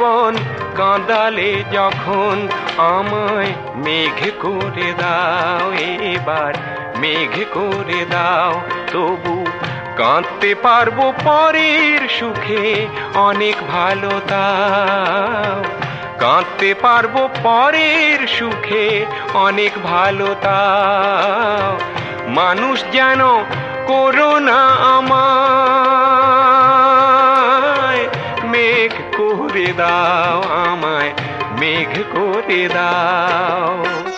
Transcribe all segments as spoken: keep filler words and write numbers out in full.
জীবন কাঁদালে যখন আমায় মেঘ করে দাও, এবার মেঘ করে দাও। তবু কাঁদতে পারবো পরের সুখে অনেক ভালো দাও, কাঁদতে পারবো পরের সুখে অনেক ভালো দাও। মানুষ যেন করো না আমায়, মেঘ করে দাও, আমায় মেঘ করে দাও।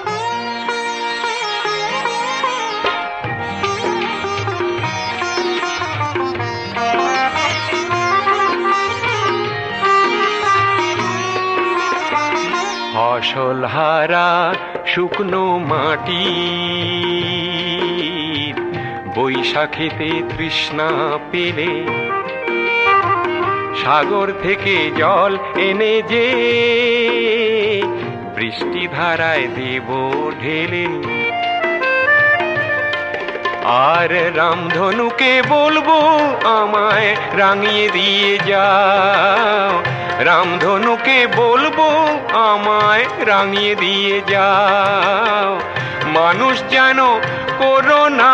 ফসল হারা শুকনো মাটি বৈশাখেতে তৃষ্ণা পেলে সাগর থেকে জল এনে যে বৃষ্টি ধারায় দেব ঢেলে। আর রামধনুকে বলবো আমায় রাঙিয়ে দিয়ে যাও, রামধনুকে বলবো আমায় রাঙিয়ে দিয়ে যাও। মানুষ যেন করো না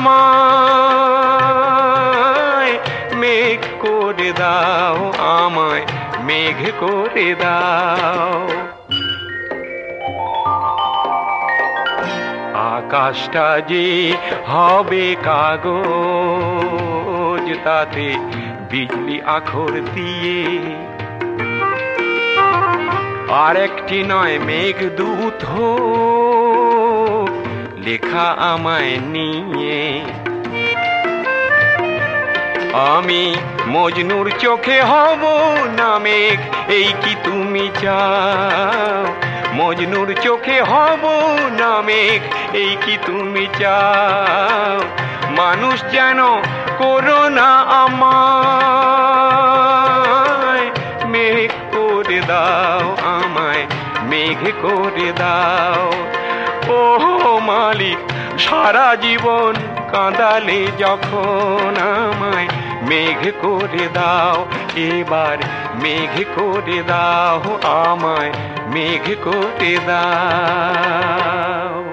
আমায়, মেঘ করে দাও, আমায় মেঘ করে দাও। আকাশটা যে হবে কাগজ, তাতে বিজলি আখর দিয়ে আর একটি নয় মেঘদূত হোক লেখা আমায় নিয়ে। আমি মজনুর চোখে হব না মেঘ, এই কি তুমি চাও? মজনুর চোখে হব না মেঘ, এই কি তুমি চাও? মানুষ যেন করো না আমায়, মেঘ করে দাও, আমায় মেঘ করে দাও। ও মালিক, সারা জীবন কাঁদালে যখন আমায় মেঘ করে দাও, এবার মেঘ করে দাও, আমায় মেঘ করে দাও।